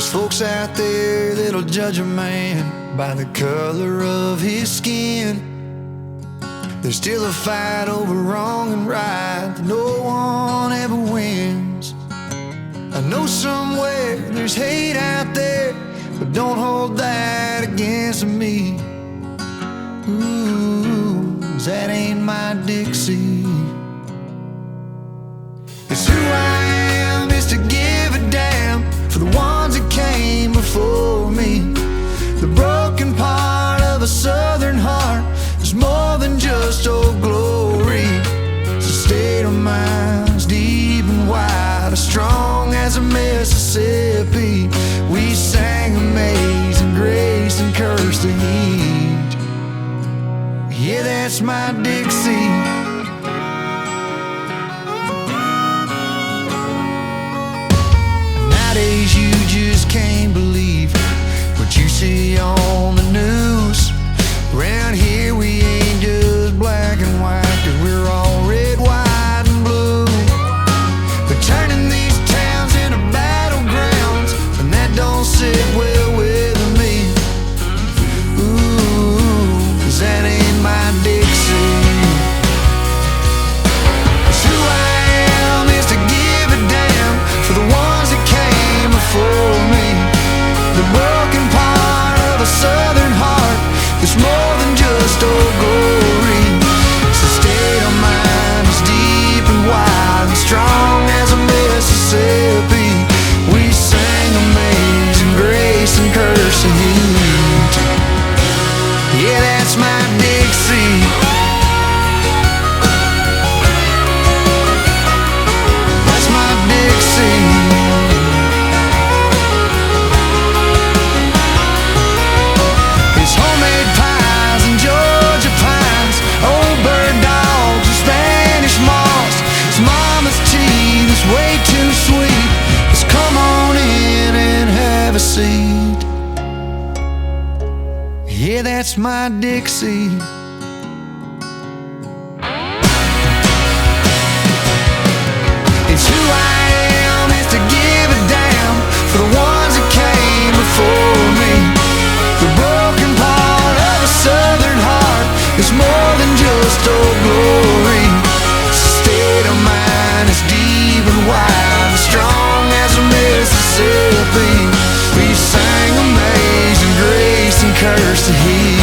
There's folks out there that'll judge a man by the color of his skin. There's still a fight over wrong and right that no one ever wins. I know somewhere there's hate out there, but don't hold that against me. Ooh, that ain't my Dixie. It's who I am, is to give a damn for the ones that came before me. The broken part of a southern heart is more than just old glory. It's a state of mind, it's deep and wide, as strong as a Mississippi. We sang Amazing Grace and cursed the heat. Yeah, that's my Dixie. Nowadays you just can't believe what you see on the news. Around here we ain't just black and white, 'cause we're all red, white, and blue. But turning these towns into battlegrounds, and that don't sit well with me. Ooh, 'cause that ain't my Dixie. 'Cause who I am is to give a damn for the ones that came before me. The broken part of a southern heart is more than just old glory. It's a state of mind, it's deep and wide, and strong as a Mississippi. We sang Amazing Grace and cursed the heat. Yeah, that's my Dixie. That's my Dixie. It's homemade pies and Georgia pines, old bird dogs and Spanish moss. It's mama's tea that's way too sweet. Let's come on in and have a seat. Yeah, that's my Dixie. It's who I am, is to give a damn for the ones that came before me. The broken part of a southern heart is more than just old glory. It's a state of mind, it's deep and wide, as strong as a Mississippi. We sang Amazing Grace and cursed the heat.